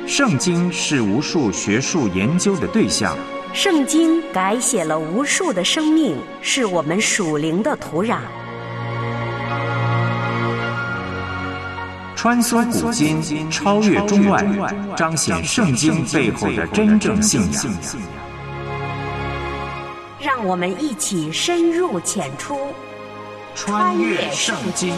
圣经是无数学术研究的对象， 圣经改写了无数的生命，是我们属灵的土壤。 穿梭古今，超越中外，彰显圣经背后的真正信仰。 让我们一起深入浅出， 穿越圣经。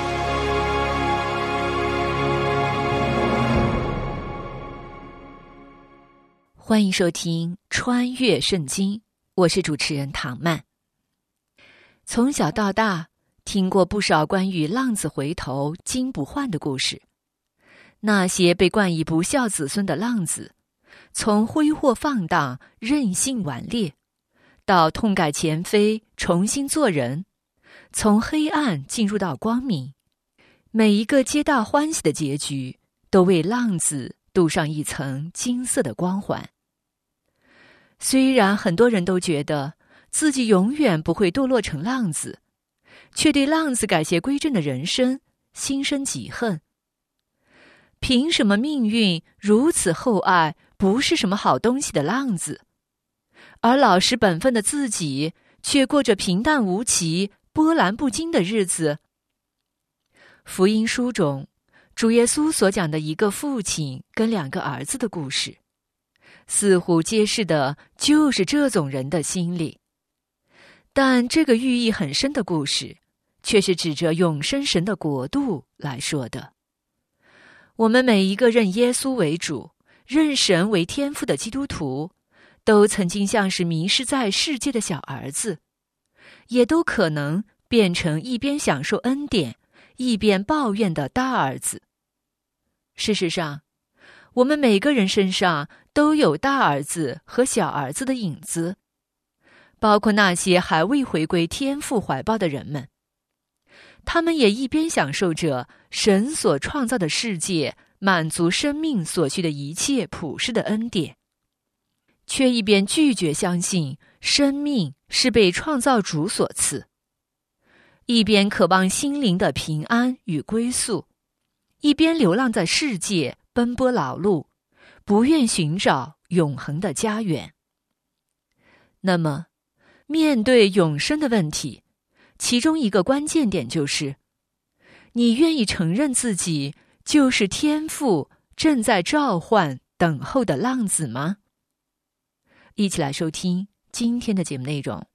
欢迎收听《穿越圣经》，我是主持人唐曼。从小到大，听过不少关于浪子回头金不换的故事。那些被冠以不孝子孙的浪子，从挥霍放荡、任性顽劣，到痛改前非、重新做人，从黑暗进入到光明，每一个皆大欢喜的结局，都为浪子镀上一层金色的光环。虽然很多人都觉得自己永远不会堕落成浪子，却对浪子改邪归正的人生心生嫉恨。凭什么命运如此厚爱不是什么好东西的浪子，而老实本分的自己却过着平淡无奇、波澜不惊的日子？福音书中，主耶稣所讲的一个父亲跟2个儿子的故事，似乎揭示的就是这种人的心理。但这个寓意很深的故事，却是指着永生神的国度来说的。我们每一个认耶稣为主、认神为天父的基督徒，都曾经像是迷失在世界的小儿子，也都可能变成一边享受恩典，一边抱怨的大儿子。事实上，我们每个人身上都有大儿子和小儿子的影子，包括那些还未回归天父怀抱的人们。他们也一边享受着神所创造的世界满足生命所需的一切普世的恩典，却一边拒绝相信生命是被创造主所赐，一边渴望心灵的平安与归宿，一边流浪在世界奔波劳碌，不愿寻找永恒的家园。那么，面对永生的问题，其中一个关键点就是，你愿意承认自己就是天父正在召唤等候的浪子吗？一起来收听今天的节目内容。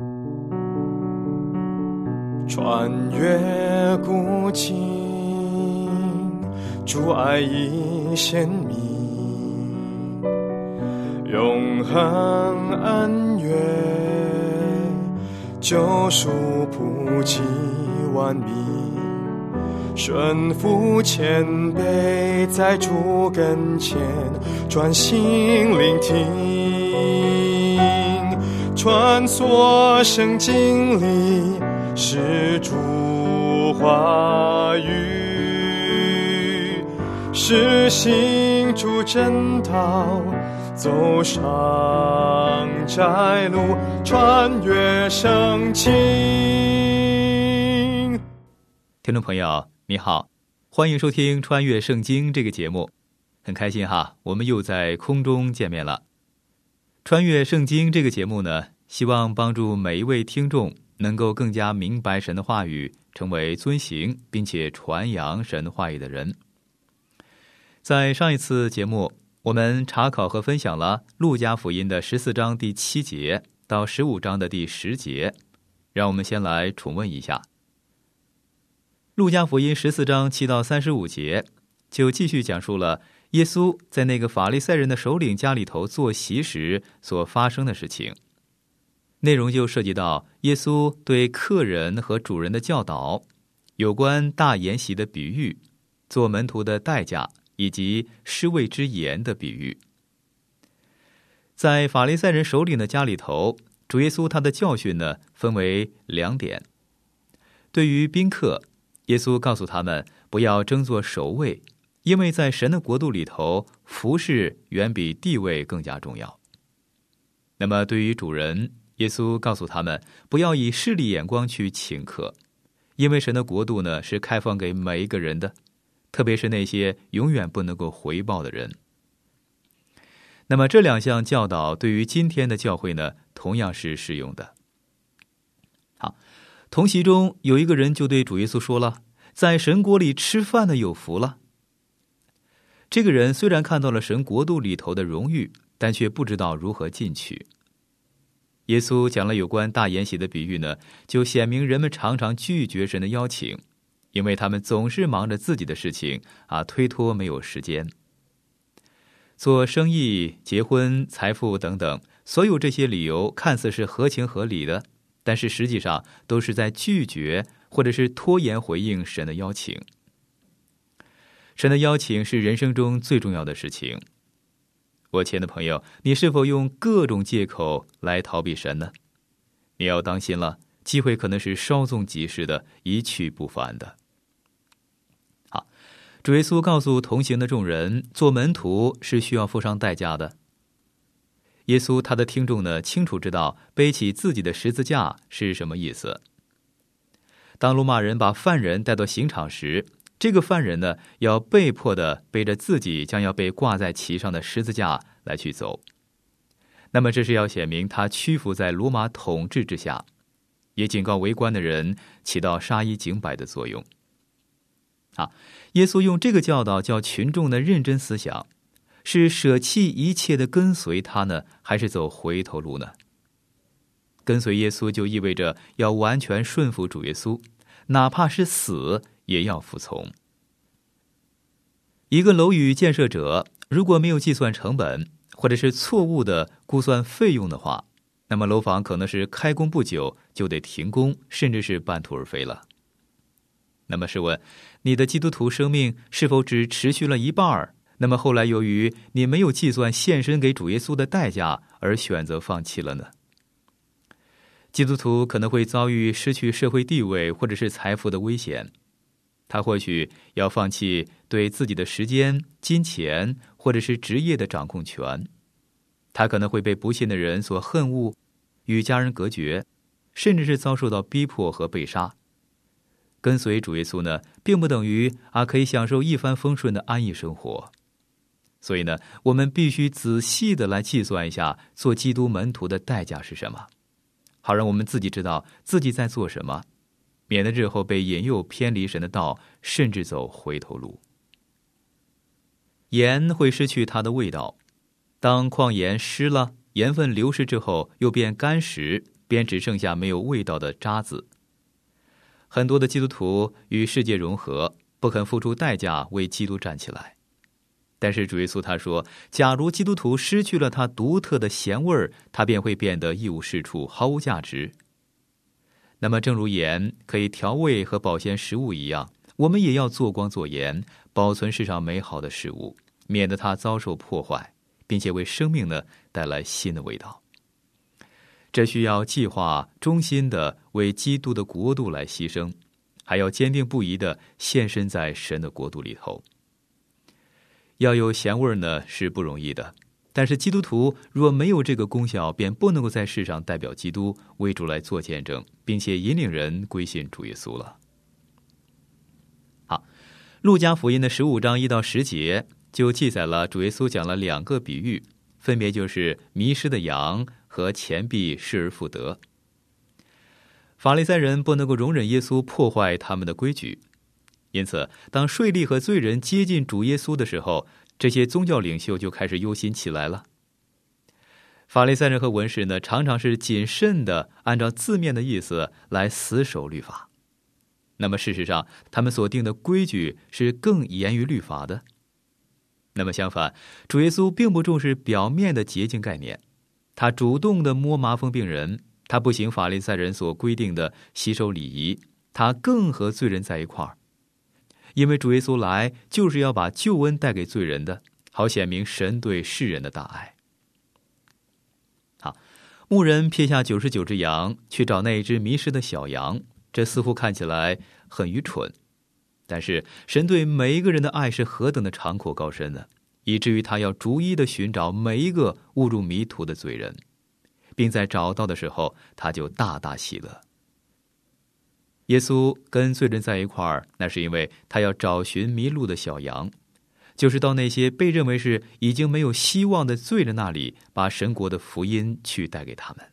穿越古今，主爱已显明，永恒恩怨，救赎普及万民，顺服谦卑，在主跟前专心聆听，穿梭圣经里是主话语，是行主真道，走上窄路，穿越圣经。 听众朋友你好，欢迎收听穿越圣经这个节目，很开心哈，我们又在空中见面了。穿越圣经这个节目呢，希望帮助每一位听众能够更加明白神的话语，成为遵行并且传扬神话语的人。在上一次节目，我们查考和分享了路加福音的14章第7节到15章的第10节，让我们先来重温一下。路加福音14章7到35节就继续讲述了耶稣在那个法利赛人的首领家里头坐席时所发生的事情。内容就涉及到耶稣对客人和主人的教导，有关大筵席的比喻，做门徒的代价，以及施味之言的比喻。在法利赛人首领的家里头，主耶稣他的教训呢，分为2点。对于宾客，耶稣告诉他们不要争做首位，因为在神的国度里头，服事远比地位更加重要。那么对于主人，耶稣告诉他们不要以势利眼光去请客，因为神的国度呢是开放给每一个人的，特别是那些永远不能够回报的人。 那么这2项教导对于今天的教会呢，同样是适用的。好，同席中有一个人就对主耶稣说了，在神国里吃饭的有福了。这个人虽然看到了神国度里头的荣誉，但却不知道如何进去。耶稣讲了有关大筵席的比喻呢，就显明人们常常拒绝神的邀请，因为他们总是忙着自己的事情推脱没有时间。做生意、结婚、财富等等，所有这些理由看似是合情合理的，但是实际上都是在拒绝或者是拖延回应神的邀请。神的邀请是人生中最重要的事情。我亲爱的朋友，你是否用各种借口来逃避神呢？你要当心了，机会可能是稍纵即逝的，一去不返的。好，主耶稣告诉同行的众人，做门徒是需要付上代价的。耶稣他的听众呢，清楚知道背起自己的十字架是什么意思。当罗马人把犯人带到刑场时，这个犯人呢，要被迫的背着自己将要被挂在其上的十字架来去走。那么这是要显明他屈服在罗马统治之下，也警告围观的人，起到杀一儆百的作用。耶稣用这个教导叫群众的认真思想，是舍弃一切的跟随他呢，还是走回头路呢？跟随耶稣就意味着要完全顺服主耶稣，哪怕是死也要服从。一个楼宇建设者如果没有计算成本，或者是错误的估算费用的话，那么楼房可能是开工不久就得停工，甚至是半途而废了。那么试问，你的基督徒生命是否只持续了一半？那么后来由于你没有计算献身给主耶稣的代价而选择放弃了呢？基督徒可能会遭遇失去社会地位或者是财富的危险，他或许要放弃对自己的时间、金钱或者是职业的掌控权，他可能会被不信的人所恨恶，与家人隔绝，甚至是遭受到逼迫和被杀。跟随主耶稣呢，并不等于可以享受一帆风顺的安逸生活。所以呢，我们必须仔细的来计算一下做基督门徒的代价是什么，好让我们自己知道自己在做什么，免得日后被引诱偏离神的道，甚至走回头路。盐会失去它的味道，当矿盐湿了，盐分流失之后又变干时，便只剩下没有味道的渣子。很多的基督徒与世界融合，不肯付出代价为基督站起来。但是主耶稣他说，假如基督徒失去了他独特的咸味儿，他便会变得一无是处，毫无价值。那么正如盐可以调味和保鲜食物一样，我们也要做光做盐，保存世上美好的事物，免得它遭受破坏，并且为生命呢带来新的味道。这需要计划忠心的为基督的国度来牺牲，还要坚定不移的献身在神的国度里头。要有咸味呢是不容易的，但是基督徒若没有这个功效，便不能够在世上代表基督为主来做见证，并且引领人归信主耶稣了。好，路加福音的15章1到10节就记载了主耶稣讲了2个比喻，分别就是迷失的羊和钱币失而复得。法利赛人不能够容忍耶稣破坏他们的规矩，因此当税吏和罪人接近主耶稣的时候，这些宗教领袖就开始忧心起来了。法利赛人和文士呢，常常是谨慎的按照字面的意思来死守律法，那么事实上他们所定的规矩是更严于律法的。那么相反，主耶稣并不重视表面的洁净概念，他主动的摸麻风病人，他不行法利赛人所规定的洗手礼仪，他更和罪人在一块儿。因为主耶稣来就是要把救恩带给罪人的，好显明神对世人的大爱。好，牧人撇下99只羊去找那一只迷失的小羊，这似乎看起来很愚蠢，但是神对每一个人的爱是何等的长阔高深呢，以至于他要逐一的寻找每一个误入迷途的罪人，并在找到的时候他就大大喜乐。耶稣跟罪人在一块儿，那是因为他要找寻迷路的小羊， 就是到那些被认为是已经没有希望的罪人那里，把神国的福音去带给他们。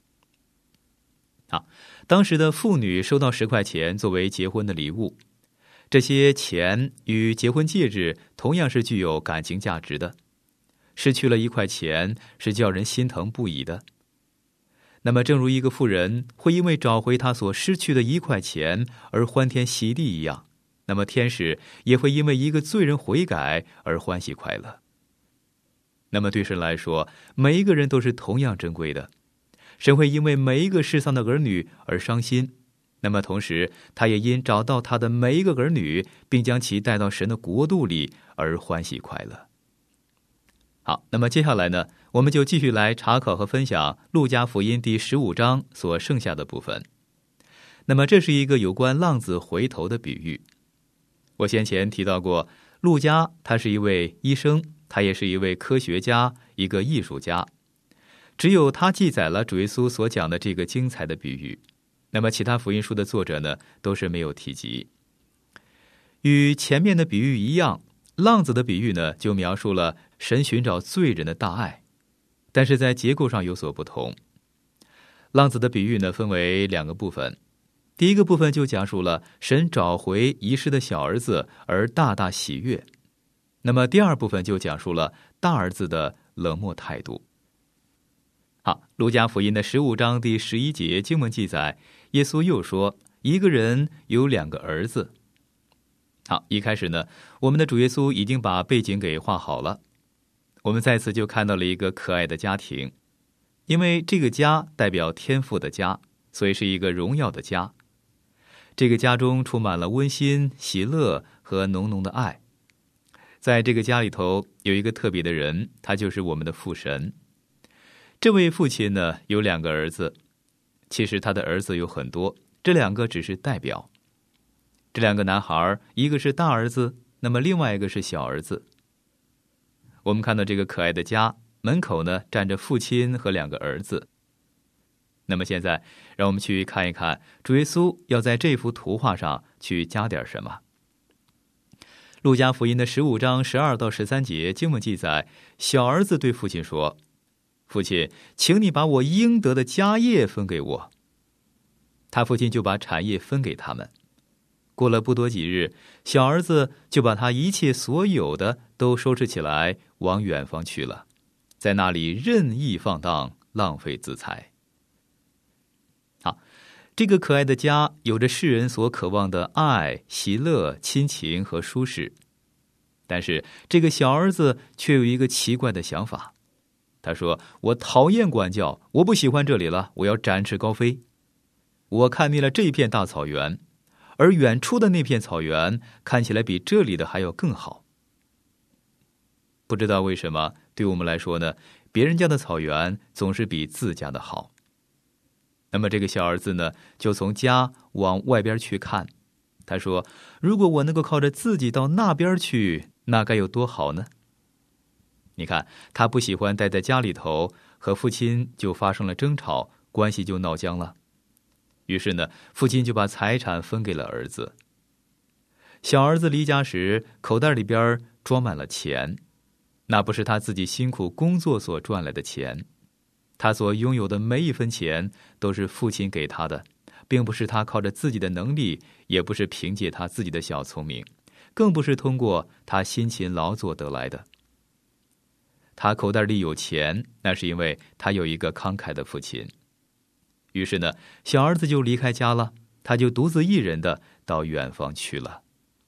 当时的妇女收到10块钱作为结婚的礼物，这些钱与结婚戒指同样是具有感情价值的，失去了1块钱是叫人心疼不已的。那么正如一个妇人会因为找回她所失去的1块钱而欢天喜地一样，那么天使也会因为一个罪人悔改而欢喜快乐。那么对神来说，每一个人都是同样珍贵的，神会因为每一个失丧的儿女而伤心，那么同时他也因找到他的每一个儿女，并将其带到神的国度里而欢喜快乐。好，那么接下来呢，我们就继续来查考和分享路加福音第15章所剩下的部分。那么这是一个有关浪子回头的比喻。我先前提到过，路加他是一位医生，他也是一位科学家，一个艺术家。只有他记载了主耶稣所讲的这个精彩的比喻，那么其他福音书的作者呢，都是没有提及。与前面的比喻一样，浪子的比喻呢，就描述了神寻找罪人的大爱，但是在结构上有所不同。浪子的比喻呢，分为2个部分。第一个部分就讲述了神找回遗失的小儿子而大大喜悦，那么第二部分就讲述了大儿子的冷漠态度。好，路加福音的15章第11节经文记载，耶稣又说，一个人有2个儿子。好，一开始呢，我们的主耶稣已经把背景给画好了，我们再次就看到了一个可爱的家庭，因为这个家代表天父的家，所以是一个荣耀的家。这个家中充满了温馨、喜乐和浓浓的爱。在这个家里头有一个特别的人，他就是我们的父神。这位父亲呢，有2个儿子，其实他的儿子有很多，这2个只是代表。这2个男孩，一个是大儿子，那么另外一个是小儿子。我们看到这个可爱的家，门口呢站着父亲和2个儿子。那么现在让我们去看一看主耶稣要在这幅图画上去加点什么。路加福音的15章12到13节经文记载，小儿子对父亲说，父亲，请你把我应得的家业分给我。他父亲就把产业分给他们。过了不多几日，小儿子就把他一切所有的都收拾起来，往远方去了，在那里任意放荡，浪费资财。好，这个可爱的家有着世人所渴望的爱、喜乐、亲情和舒适，但是这个小儿子却有一个奇怪的想法。他说，我讨厌管教，我不喜欢这里了，我要展翅高飞。我看腻了这片大草原，而远处的那片草原看起来比这里的还要更好。不知道为什么，对我们来说呢，别人家的草原总是比自家的好。那么这个小儿子呢，就从家往外边去看。他说，如果我能够靠着自己到那边去，那该有多好呢？你看，他不喜欢待在家里头，和父亲就发生了争吵，关系就闹僵了。于是呢，父亲就把财产分给了儿子。小儿子离家时，口袋里边装满了钱，那不是他自己辛苦工作所赚来的钱，他所拥有的每一分钱都是父亲给他的，并不是他靠着自己的能力，也不是凭借他自己的小聪明，更不是通过他辛勤劳作得来的。他口袋里有钱，那是因为他有一个慷慨的父亲。于是呢，小儿子就离开家了，他就独自一人的到远方去了。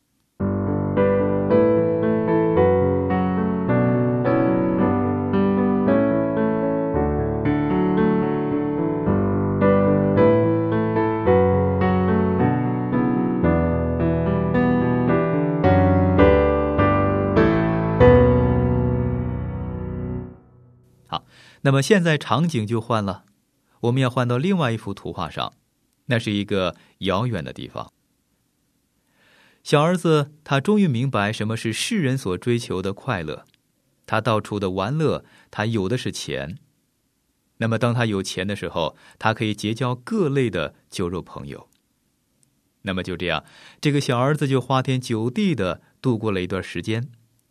好，那么现在场景就换了，我们要换到另外一幅图画上，那是一个遥远的地方。小儿子他终于明白什么是世人所追求的快乐，他到处的玩乐，他有的是钱。那么当他有钱的时候，他可以结交各类的酒肉朋友。那么就这样，这个小儿子就花天酒地的度过了一段时间。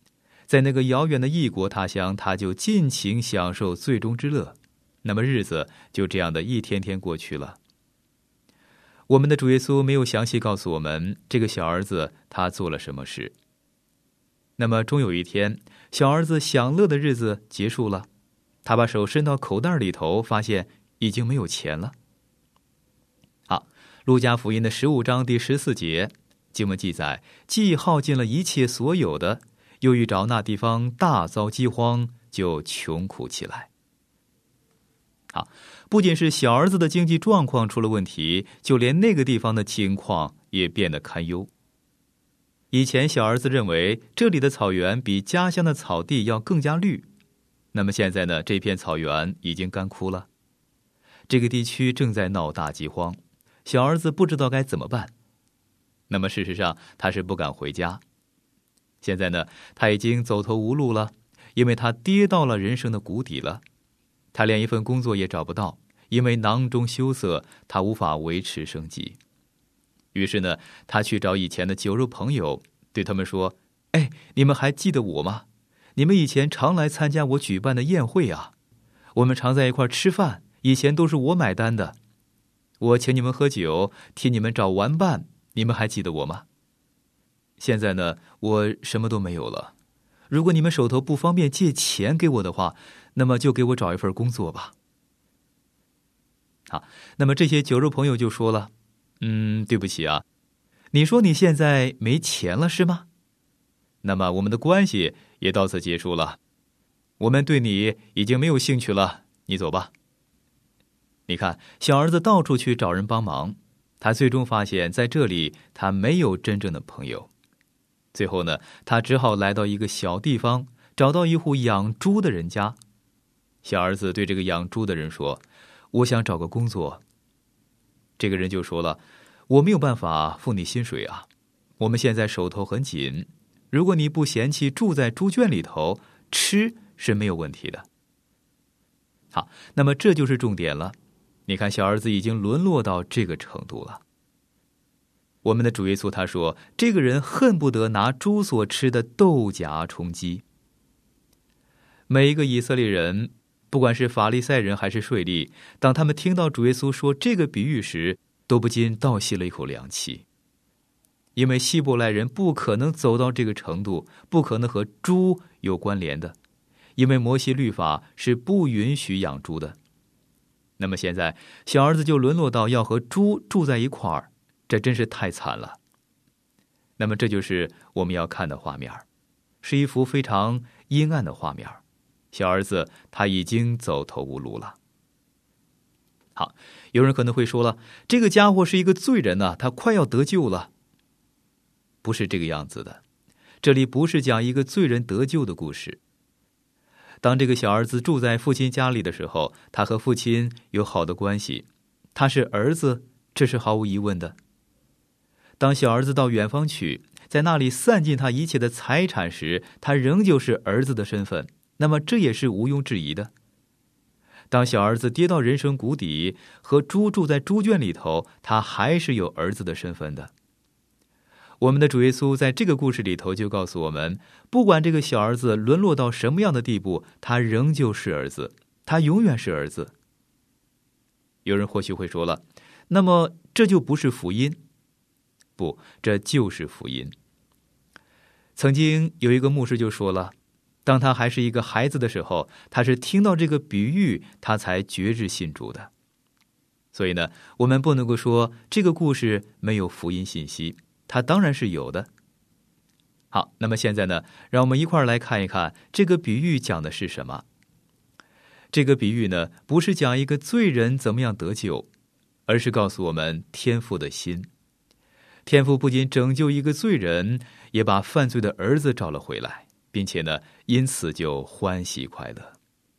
在那个遥远的异国他乡，他就尽情享受最终之乐。那么日子就这样的一天天过去了。我们的主耶稣没有详细告诉我们这个小儿子他做了什么事。那么终有一天，小儿子享乐的日子结束了，他把手伸到口袋里头，发现已经没有钱了。好，路加福音的15章第14节，经文记载，既耗尽了一切所有的，又遇着那地方大遭饥荒，就穷苦起来。好，不仅是小儿子的经济状况出了问题，就连那个地方的情况也变得堪忧。以前小儿子认为这里的草原比家乡的草地要更加绿，那么现在呢，这片草原已经干枯了。这个地区正在闹大饥荒，小儿子不知道该怎么办。那么事实上他是不敢回家。现在呢，他已经走投无路了，因为他跌到了人生的谷底了。他连一份工作也找不到，因为囊中羞涩，他无法维持生计。于是呢，他去找以前的酒肉朋友，对他们说：哎，你们还记得我吗？你们以前常来参加我举办的宴会啊，我们常在一块吃饭，以前都是我买单的。我请你们喝酒，替你们找玩伴，你们还记得我吗？现在呢，我什么都没有了。如果你们手头不方便借钱给我的话，那么就给我找一份工作吧。好，那么这些酒肉朋友就说了：对不起啊，你说你现在没钱了是吗？那么我们的关系也到此结束了，我们对你已经没有兴趣了，你走吧。你看，小儿子到处去找人帮忙，他最终发现在这里他没有真正的朋友。最后呢，他只好来到一个小地方，找到一户养猪的人家。小儿子对这个养猪的人说：我想找个工作。这个人就说了：我没有办法付你薪水啊，我们现在手头很紧，如果你不嫌弃住在猪圈里头，吃是没有问题的。好，那么这就是重点了。你看，小儿子已经沦落到这个程度了。我们的主耶稣他说，这个人恨不得拿猪所吃的豆荚充饥。每一个以色列人，不管是法利赛人还是税吏，当他们听到主耶稣说这个比喻时，都不禁倒吸了一口凉气。因为希伯来人不可能走到这个程度，不可能和猪有关联的，因为摩西律法是不允许养猪的。那么现在小儿子就沦落到要和猪住在一块儿，这真是太惨了。那么这就是我们要看的画面，是一幅非常阴暗的画面。小儿子他已经走投无路了。好，有人可能会说了，这个家伙是一个罪人啊，他快要得救了。不是这个样子的，这里不是讲一个罪人得救的故事。当这个小儿子住在父亲家里的时候，他和父亲有好的关系，他是儿子，这是毫无疑问的。当小儿子到远方去，在那里散尽他一切的财产时，他仍旧是儿子的身份，那么这也是毋庸置疑的。当小儿子跌到人生谷底，和猪住在猪圈里头，他还是有儿子的身份的。我们的主耶稣在这个故事里头就告诉我们，不管这个小儿子沦落到什么样的地步，他仍旧是儿子，他永远是儿子。有人或许会说了，那么这就不是福音？不，这就是福音。曾经有一个牧师就说了，当他还是一个孩子的时候，他是听到这个比喻，他才决志信主的。所以呢，我们不能够说这个故事没有福音信息，它当然是有的。好，那么现在呢，让我们一块儿来看一看这个比喻讲的是什么。这个比喻呢，不是讲一个罪人怎么样得救，而是告诉我们天父的心。天父不仅拯救一个罪人，也把犯罪的儿子找了回来，并且呢，因此就欢喜快乐。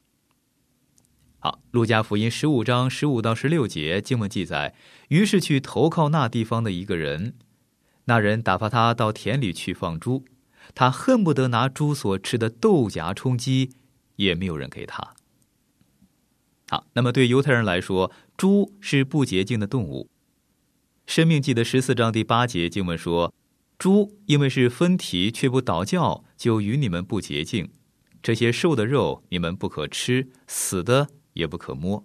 好，路加福音15章15到16节经文记载，于是去投靠那地方的一个人，那人打发他到田里去放猪，他恨不得拿猪所吃的豆荚充饥，也没有人给他。好，那么对犹太人来说，猪是不洁净的动物。申命记的14章第8节经文说，猪因为是分蹄却不倒叫， 就与你们不洁净，这些瘦的肉你们不可吃，死的也不可摸。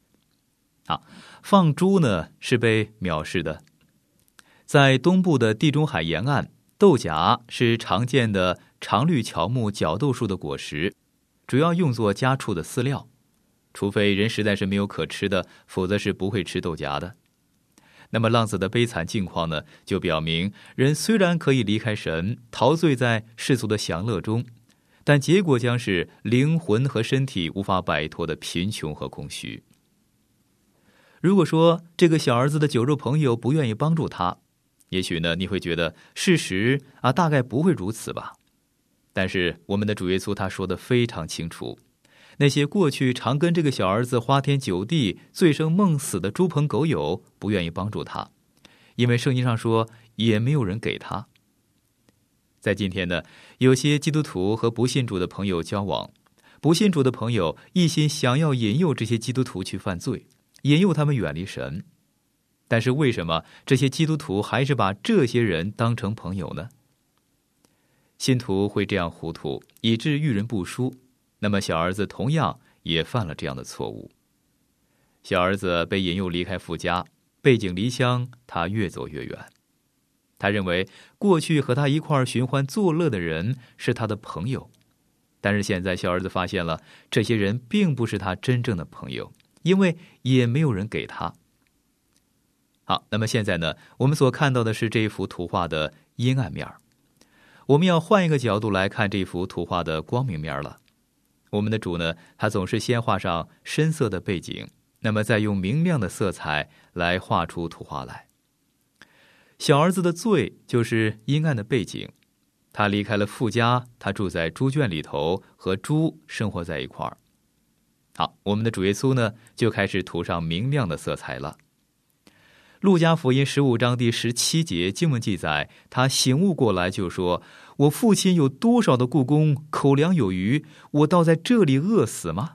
放猪呢是被藐视的。在东部的地中海沿岸，豆荚是常见的常绿乔木角豆树的果实，主要用作家畜的饲料，除非人实在是没有可吃的，否则是不会吃豆荚的。那么浪子的悲惨境况呢，就表明人虽然可以离开神，陶醉在世俗的享乐中，但结果将是灵魂和身体无法摆脱的贫穷和空虚。如果说这个小儿子的酒肉朋友不愿意帮助他，也许呢你会觉得事实大概不会如此吧。但是我们的主耶稣他说得非常清楚，那些过去常跟这个小儿子花天酒地、醉生梦死的猪朋狗友不愿意帮助他，因为圣经上说也没有人给他。在今天呢，有些基督徒和不信主的朋友交往，不信主的朋友一心想要引诱这些基督徒去犯罪，引诱他们远离神。但是为什么这些基督徒还是把这些人当成朋友呢？信徒会这样糊涂，以致遇人不淑，那么小儿子同样也犯了这样的错误。小儿子被引诱离开父家，背井离乡，他越走越远。他认为过去和他一块寻欢作乐的人是他的朋友，但是现在小儿子发现了，这些人并不是他真正的朋友，因为也没有人给他。好，那么现在呢，我们所看到的是这一幅图画的阴暗面，我们要换一个角度来看这幅图画的光明面了。我们的主呢，他总是先画上深色的背景，那么再用明亮的色彩来画出图画来。小儿子的罪就是阴暗的背景，他离开了父家，他住在猪圈里头，和猪生活在一块儿。好，我们的主耶稣呢，就开始涂上明亮的色彩了。路加福音15章第17节经文记载，他醒悟过来就说，我父亲有多少的雇工，口粮有余，我倒在这里饿死吗？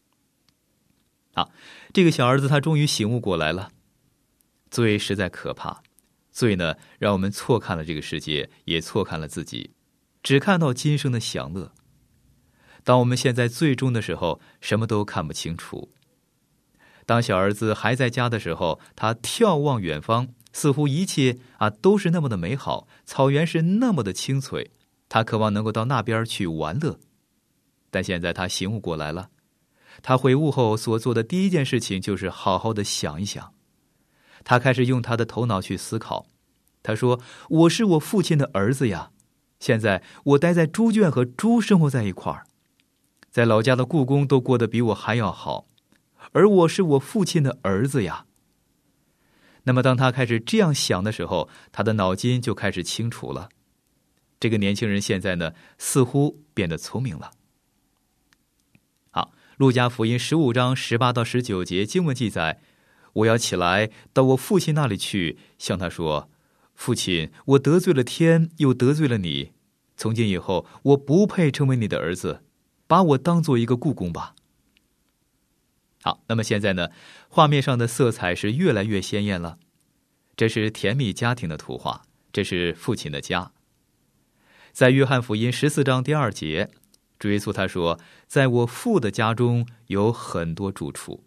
这个小儿子他终于醒悟过来了。罪实在可怕，罪呢让我们错看了这个世界，也错看了自己，只看到今生的享乐。当我们陷在罪中的时候，什么都看不清楚。当小儿子还在家的时候，他眺望远方，似乎一切都是那么的美好，草原是那么的青翠，他渴望能够到那边去玩乐。但现在他醒悟过来了，他悔悟后所做的第一件事情就是好好的想一想。他开始用他的头脑去思考，他说，我是我父亲的儿子呀，现在我待在猪圈和猪生活在一块儿，在老家的雇工都过得比我还要好，而我是我父亲的儿子呀。那么当他开始这样想的时候，他的脑筋就开始清楚了。这个年轻人现在呢，似乎变得聪明了。好，路加福音15章18到19节经文记载，我要起来到我父亲那里去，向他说，父亲，我得罪了天，又得罪了你，从今以后我不配成为你的儿子，把我当做一个雇工吧。好，那么现在呢，画面上的色彩是越来越鲜艳了。这是甜蜜家庭的图画，这是父亲的家。在约翰福音14章第2节，主耶稣他说，在我父的家中有很多住处。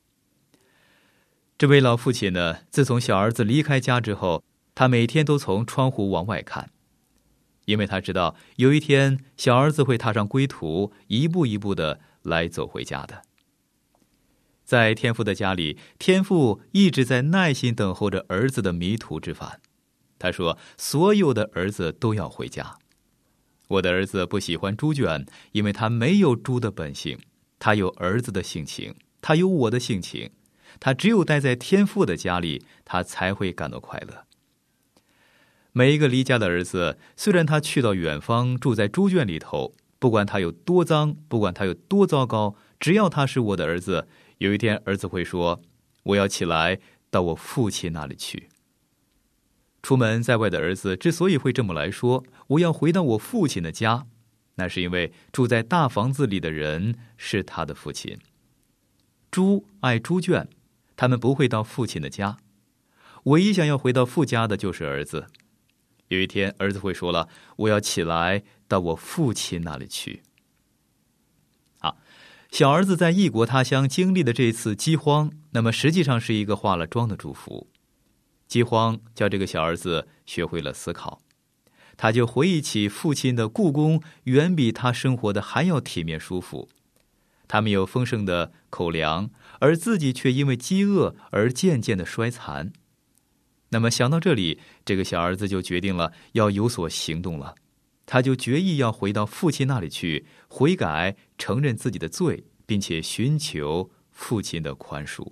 这位老父亲呢，自从小儿子离开家之后，他每天都从窗户往外看，因为他知道有一天小儿子会踏上归途，一步一步的来走回家的。在天父的家里，天父一直在耐心等候着儿子的迷途知返。他说，所有的儿子都要回家。我的儿子不喜欢猪圈，因为他没有猪的本性，他有儿子的性情，他有我的性情，他只有待在天父的家里，他才会感到快乐。每一个离家的儿子，虽然他去到远方，住在猪圈里头，不管他有多脏，不管他有多糟糕，只要他是我的儿子，有一天儿子会说，我要起来到我父亲那里去。出门在外的儿子之所以会这么来说，我要回到我父亲的家，那是因为住在大房子里的人是他的父亲。猪爱猪圈，他们不会到父亲的家。唯一想要回到父家的就是儿子。 有一天儿子会说了，我要起来到我父亲那里去。好，小儿子在异国他乡经历的这次饥荒，那么实际上是一个化了妆的祝福。饥荒叫这个小儿子学会了思考，他就回忆起父亲的故宫远比他生活的还要体面舒服，他们有丰盛的口粮，而自己却因为饥饿而渐渐的衰残。那么想到这里，这个小儿子就决定了要有所行动了，他就决意要回到父亲那里去，悔改，承认自己的罪，并且寻求父亲的宽恕。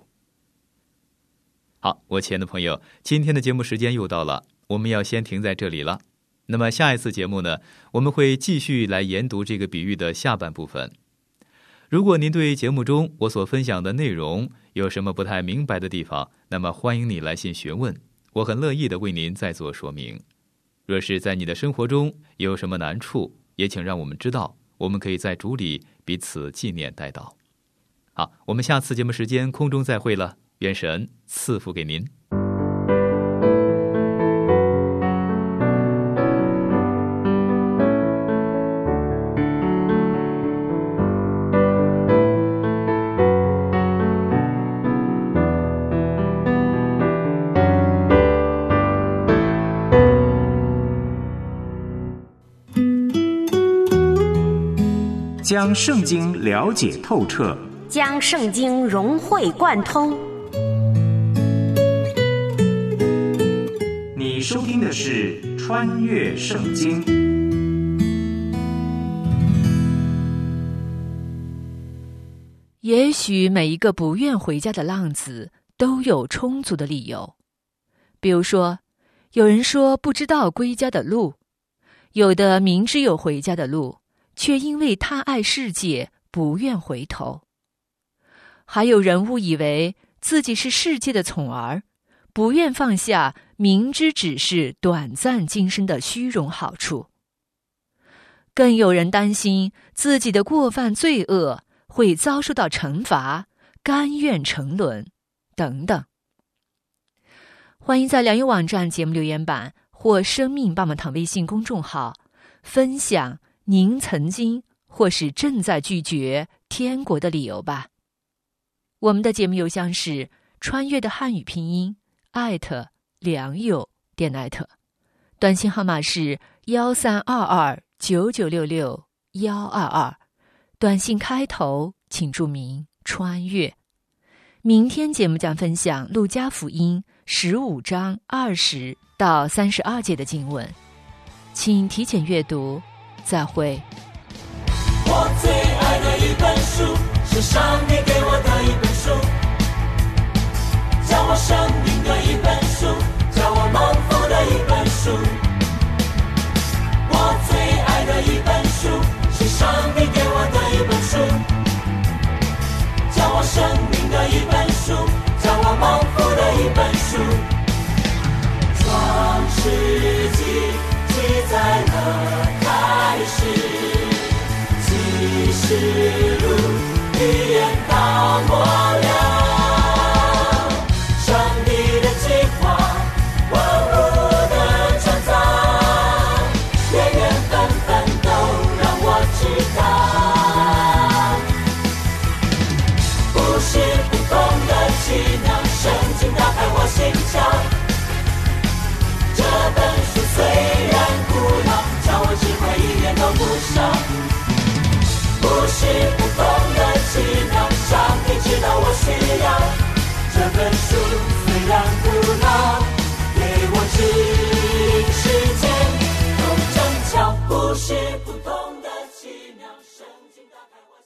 好，我亲爱的朋友，今天的节目时间又到了，我们要先停在这里了。那么下一次节目呢，我们会继续来研读这个比喻的下半部分。如果您对节目中我所分享的内容有什么不太明白的地方，那么欢迎你来信询问，我很乐意的为您再做说明。若是在你的生活中有什么难处，也请让我们知道，我们可以在主里彼此纪念代祷。好，我们下次节目时间空中再会了，愿神赐福给您。 将圣经了解透彻， 将圣经融会贯通。 你收听的是《穿越圣经》。 也许每一个不愿回家的浪子都有充足的理由，比如说，有人说不知道归家的路，有的明知有回家的路，却因为他爱世界不愿回头。还有人误以为自己是世界的宠儿，不愿放下明知只是短暂今生的虚荣好处。更有人担心自己的过犯罪恶会遭受到惩罚，甘愿沉沦等等。欢迎在良友网站节目留言板或生命棒棒糖微信公众号分享您曾经或是正在拒绝天国的理由吧。我们的节目邮箱是穿越的汉语拼音良友.net， 短信号码是132299662122，短信开头请注明穿越。明天节目将分享路加福音15章20到32节的经文，请提前阅读。再会。 我最爱的一本书，是上帝给我的一本书，教我生命的一本书，教我蒙福的一本书。我最爱的一本书，是上帝给我的一本书，教我生命的一本书，教我蒙福的一本书。创世纪记载了开始，启示录预言到末了，上帝的计划万物的创造，源源分分都让我知道，不是不同的奇妙，圣经打开我心窍。这本书虽然古老，叫我智慧一点都不少，不是不同的奇妙，上帝知道我需要。这本书虽然古老，给我指引世界都正巧，不是不同的奇妙，圣经打开我